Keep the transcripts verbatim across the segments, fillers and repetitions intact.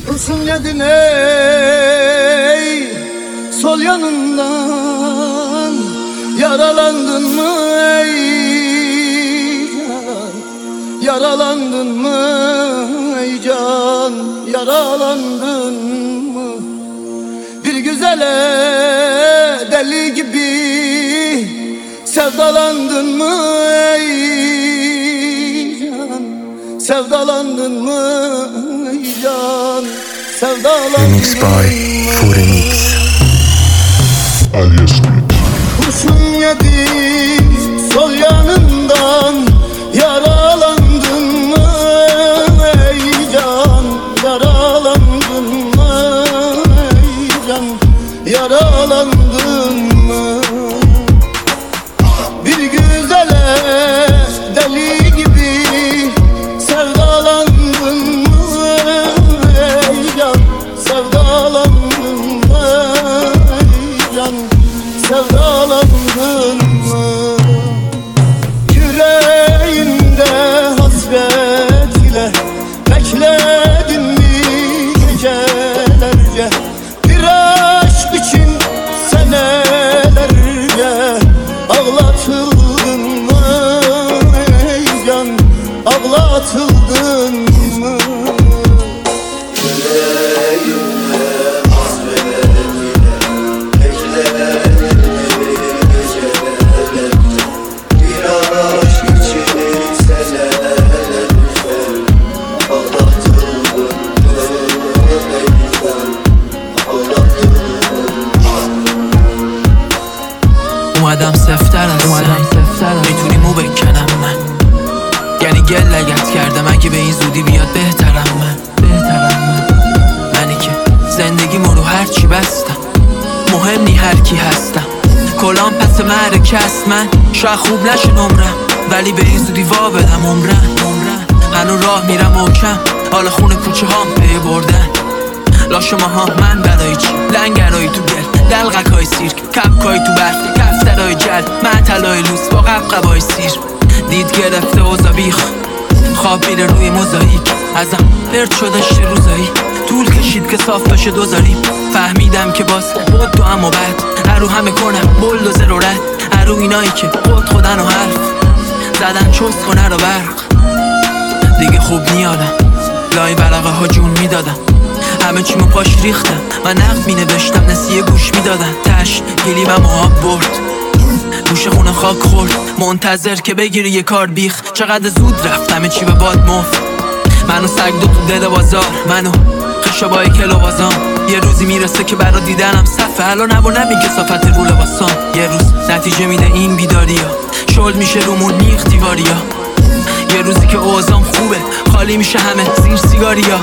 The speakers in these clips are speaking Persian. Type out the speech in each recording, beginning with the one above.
Kurşun yedin ey sol yanından, yaralandın mı ey can, yaralandın mı ey can, yaralandın mı? Bir güzele deli gibi sevdalandın mı ey can, sevdalandın mı ey can, sevdalandın Remix by Furenix. Alias Kurşun yedi sol yanından, yaralandın mı ey can, yaralandın mı ey can, yaralandın mı? Bir güzele deli gibi sevdalandın mı ey can, sevdalandın mı ey can, sevdalandın mı? Yüreğimde hasret ile bekledin mi gecelerce? Bir aşk için senelerce ağlatıldın mı ey can, ağlatıldın mı? Yüreğimde hasret ile bekledin mi gecelerce? Bir aşk için senelerce ağlatıldın mı ey can, ağlatıldın mı? اومدم سفتر از سن میتونی مو بکنم من، یعنی گل لگت کردم اگه به این زودی بیاد بهترم من بهترم من منی که زندگیمو رو هرچی بستم، مهم نی هر کی هستم، کلام پس معرکه است. من شاید خوب نشه نمرم، ولی به این زودی وا بدم عمرم عمرم. هنو راه میرم محکم، حالا خونه کوچه هام پی بردن لاش ماها من برای چی؟ لنگرایی تو گل، دلغکای سیرک، کپکای تو برف، کفترای جل، معطلای لوس با قبقبای سیر. دید گرفته اوزا بیخ، خواب میره روی موزاییک، ازم پرد شده شه روزایی. طول کشید که صاف بشه دوزاریم، فهمیدم که باز بود تو اما بعد هرو همه کنم بلدوزر و رد، هرو اینایی که خود خودن و حرف زدن چست کنه رو برق. دیگه خوب نیادم، لای ورقه ها جون میدادم، همه چیمو پاش ریختم، من نقد می نوشتم نسیه گوش می دادن، تش گلیمم آب برد، گوش خونه خاک خورد، منتظر که بگیری یه کار بیخ. چقدر زود رفت همه چی به باد مفت، منو سگ دو تو دل بازار، منو خشابای کلو بازام. یه روزی میرسه که برا دیدنم صفه، الان نبا نمیگه صفت رو لباسام. یه روز نتیجه میده این بیداریا، شل میشه رومون میخ دیواریا. یه روزی که اوزام خوبه، خالی میشه همه زیر سیگاریا.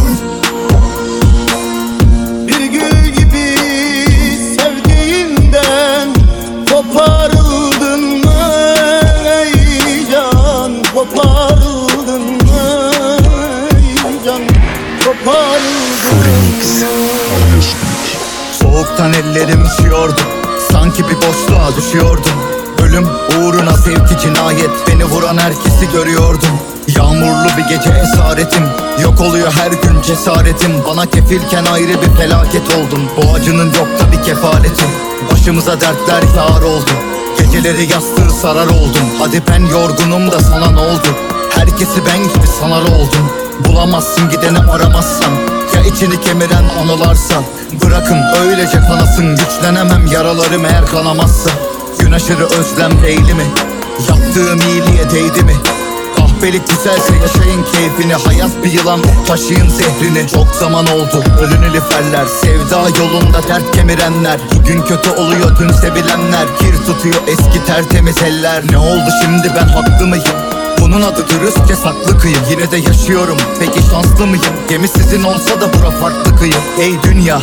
Koparıldın mı ey can, koparıldın mı ey can, koparıldın mı? Alias Soğuktan ellerim üşüyordu, sanki bir boşluğa düşüyordum. Ölüm uğruna sevgi cinayet, beni vuran herkesi görüyordum. Yağmurlu bir gece esaretim, yok oluyor her gün cesaretim. Bana kefilken ayrı bir felaket oldum, bu acının yok da bir kefaletim. Başımıza dertler yağar oldu, geceleri yastığı sarar oldum. Hadi ben yorgunum da sana ne oldu? Herkesi ben gibi sanar oldum. Bulamazsın gideni aramazsan, ya içini kemiren anılarsa. Bırakın öylece kanasın, güçlenemem yaralarım eğer kanamazsa. Gün aşırı özlem değil mi? Yaptığım iyiliğe değdi mi? Kahpelik güzelse yaşayın keyfini, hayat bir yılan taşıyın zehrini. Çok zaman oldu ölünü liferler, sevda yolunda dert kemirenler. Bugün kötü oluyor dün sevilenler, kir tutuyor eski tertemiz eller. Ne oldu şimdi, ben haklı mıyım? Bunun adı dürüstçe saklı kıyı. Yine de yaşıyorum, peki şanslı mıyım? Gemi sizin olsa da bura farklı kıyı. Ey dünya,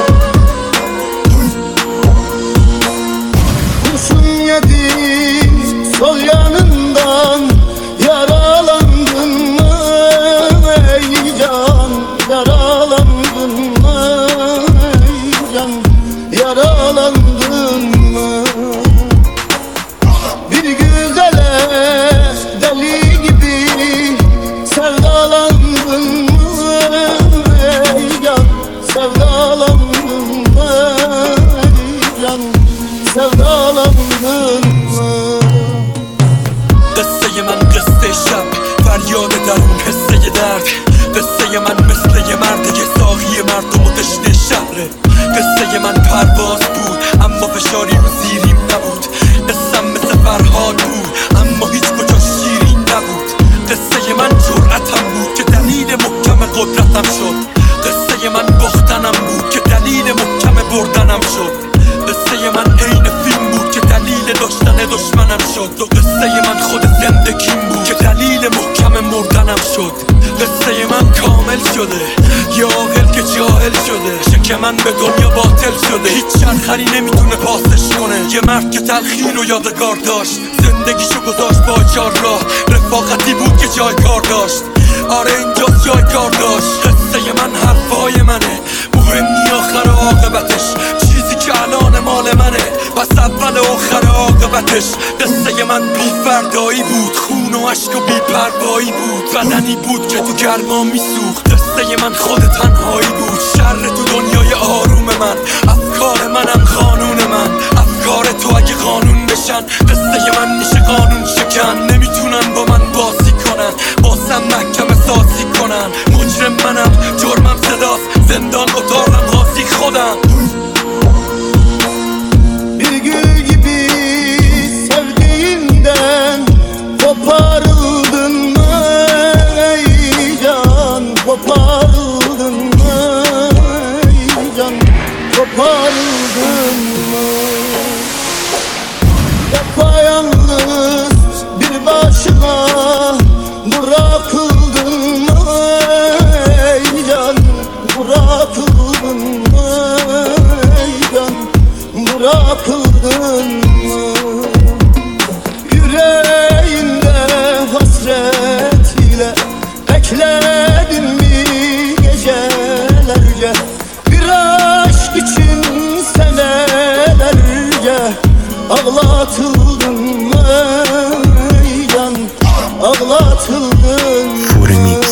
Kurşun yedi sol yanından, yaralandın mı ey can, yaralandın mı ey can, yaralandın mı? Bir güzele deli gibi sevdalandın mı ey قصه من باختنم بود که دلیل محکم بردنم شد. قصه من عین فیلم بود که دلیل داشتن دشمنم شد. و قصه من خود زندگیم بود که دلیل محکم مردنم شد. قصه من کامل شده، یه عاقل که جاهل شده. شک من به دنیا باطل شده، هیچ چرخری نمیتونه پاسش کنه. یه مرد که تلخی رو یادگار داشت، زندگیشو گذاشت با چار راه. رفاقتی بود که جایگار داشت، آره اینجا جایگار داشت. قصه من حرفای منه، مهم نی آخر عاقبتش. چیزی که الان مال منه، پس اول و آخر عاقبتش. قصه من بی فردایی بود، خون و عشق و بی پروایی بود. بدنی بود که تو گرما میسوخت. قصه من خود تنهایی بود، شر تو دنیای آروم من. افکار منم قانون من، افکار تو اگه قانون بشن. قصه من میشه قانون شکن، نمیتونن با من بازی کنن، بازم محکمه سازی کنن. مجرم منم، جرمم صداست، زندان اتاقم قاضی خودم. Bir gül gibi sevdiğinden koparıldın mı ey can? Koparıldın mı ey can? Koparıldın mı? Yapayalnız bir başına bırakıldın mı ey can? Bırakıldın mı ey can? Bırakıldın mı? Yüreğinde hasret ile bekledin mi gecelerce? Bir aşk için senelerce ağlatıldın mı ey can? Ağlatıldın mı? Furi Mix.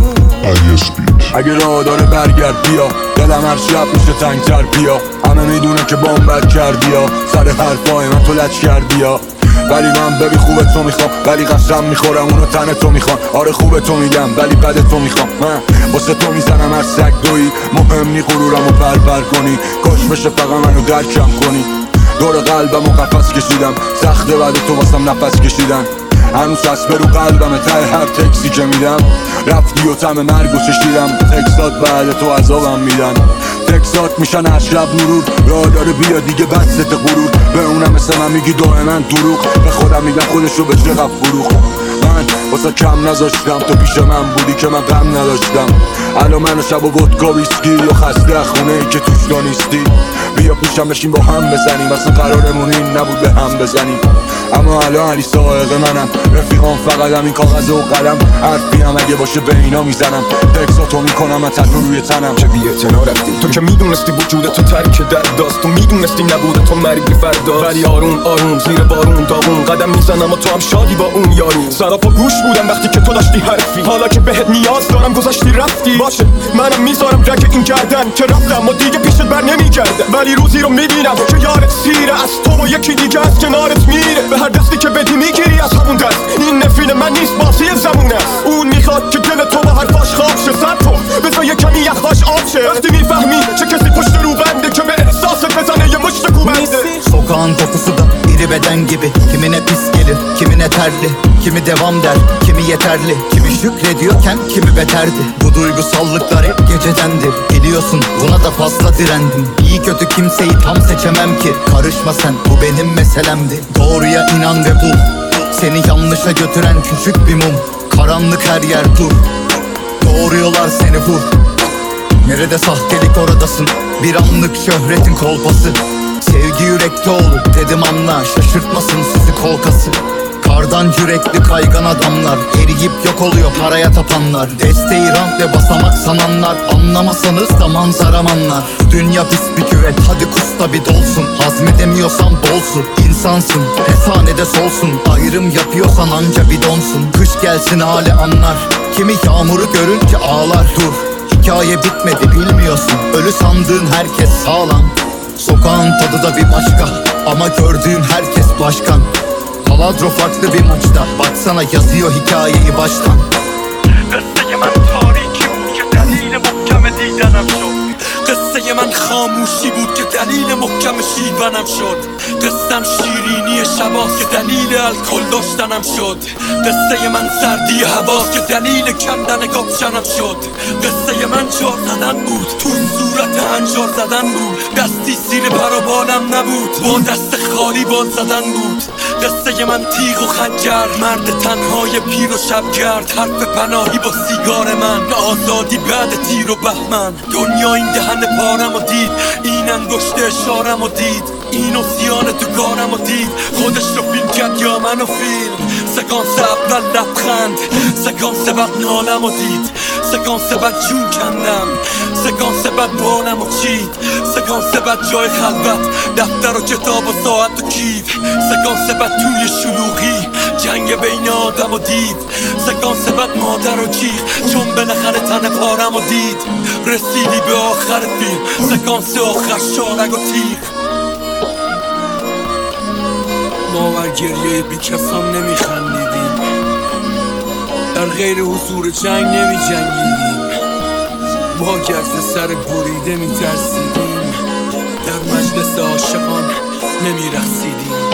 اگه راه داره برگرد بیا، دلم هر شب میشه تنگتر بیا. همه میدونه که بامبر کردی یا سر حرفای من تو لچ کردی یا. ولی من ببی خوب تو میخوام، ولی قسم میخورم اونو تن تو میخوام. آره خوب تو میگم ولی بد تو میخوام. من واسه تو میزنم هر سگ دویی، مهم نی غرورمو پرپر کنی. کاش بشه فقط منو درکم کنی. دور قلبمو قفس کشیدم، سخته بعد تو واسم نفس کشیدن. هنوز هست برو قلبم ته هر تکسی که میدم. رفتی و تم مرگو چشیدم، تکسات بعد تو عذابم میدن. تکسات میشن اشرب مرور، راه داره بیا دیگه بسته غرور. به اونم مثل من میگی دائما دروغ، به خودم میگم خودشو به چقدر فروخ. من واسه کم نذاشتم، تو پیش من بودی که من غم نداشتم. الان من و شب و ودکا ویسکی و خسته خونه ای که توش تو نیستی. بیا پیشم بشین با هم بزنیم، اصلا قرارمون این نبود به هم بزنیم. اما الان علی سائق منم، رفیقام فقط همین کاغذ و قلم. حرفی هم اگه باشه به اینا میزنم، تکساتو میکنم من تنو روی تنم. چه بی اعتنا رفتی تو که میدونستی وجودتو ترک درد داست. تو میدونستی نبوده تو مرگی فردا، ولی آروم آروم زیر بارون داغون قدم میزنم و تو هم شادی با اون یارو. سراپا گوش بودم وقتی که تو داشتی حرفی، حالا که بهت نیاز دارم گذاشتی رفتی. باشه منم میذارم رگ این گردن که رفتم و دیگه پیشت بر نمیگردم. ولی روزی رو میبینم که یارت سیره، از تو و یکی دیگه از کنارت میره. به هر دستی که بدی میگیری از همون دست. این نفرین من نیست بازی زمون است. اون میخواد که دل تو با حرفاش خواب شه. سر تو بذار یه کمی یخاش آب شه. وقتی میفهمی چه کسی پشت رو بنده که به احساست بزنه یه مشت کوبنده. Sokağın kokusu da iri beden gibi. Kimine pis gelir, kimine terli. Kimi devam der, kimi yeterli. Kimi şükrediyorken kimi beterdi. Bu duygusallıklar hep gecedendir. Biliyorsun buna da fazla direndim. İyi kötü kimseyi tam seçemem ki. Karışma sen, bu benim meselemdi. Doğruya inan ve bul, seni yanlışa götüren küçük bir mum. Karanlık her yer dur, doğuruyorlar seni vur. Nerede sahtelik oradasın, bir anlık şöhretin kolpası. Sevgi yürekte olur dedim anla, şaşırtmasın sizi kolkası. Kardan yürekli kaygan adamlar, eriyip yok oluyor paraya tapanlar. Desteği rant ve basamak sananlar, anlamasanız da manzaram anlar. Dünya pis bir küvet, hadi kusta bir dolsun. Hazmedemiyorsan bolsun, insansın efsanede solsun. Ayrım yapıyorsan anca bir donsun. Kış gelsin hali anlar, kimi yağmuru görünce ağlar. Dur, hikaye bitmedi bilmiyorsun, ölü sandığın herkes sağlam. Sokağın tadı da bir başka, ama gördüğüm herkes başkan. Taladro farklı bir maçta, baksana yazıyor hikayeyi baştan. قصه من تاریکی بود که دلیل محکم دیدنم شد. قصه من خاموشی بود که دلیل محکم شیونم شد. قصم شیرینی شباست که دلیل الکل داشتنم شد. قصه من سردی هواست که دلیل کندن کاپشنم شد. قصه من جار زدن بود، تو صورت هنجار زدن بود. دستی زیر پر و بالم نبود، با دست خالی بال زدن بود. قصه من تیغ و خنجر، مرد تنهای پیر و شبگرد. حرف پناهی با سیگار من، آزادی بعد تیر و بهمن. دنیا این دهن پارم و دید، این انگشت اشارم و دید، این اسیان تو کارم و دید. خودش رو فیلم کرد یا منو فیلم. سکانس اول لبخند، سکانس بعد نالم و دید، سکانس بعد جون کندم، سکانس بعد بالم و چید، سکانس بعد جای خلوت، دفتر و کتاب و ساعت و کیف، سکانس بعد توی شلوغی، جنگ بین آدم و دید، سکانس بعد مادر و جیغ، چون بالاخره تن پارم و دید. رسیدی به آخر فیلم، سکانس آخر شارگ و تیغ. ما بر گریه بی کسان نمی خندیدیم، در غیر حضور جنگ نمی جنگیدیم. ما گرز سر بریده می ترسیدیم، در مجلس عاشقان نمی رقصیدیم.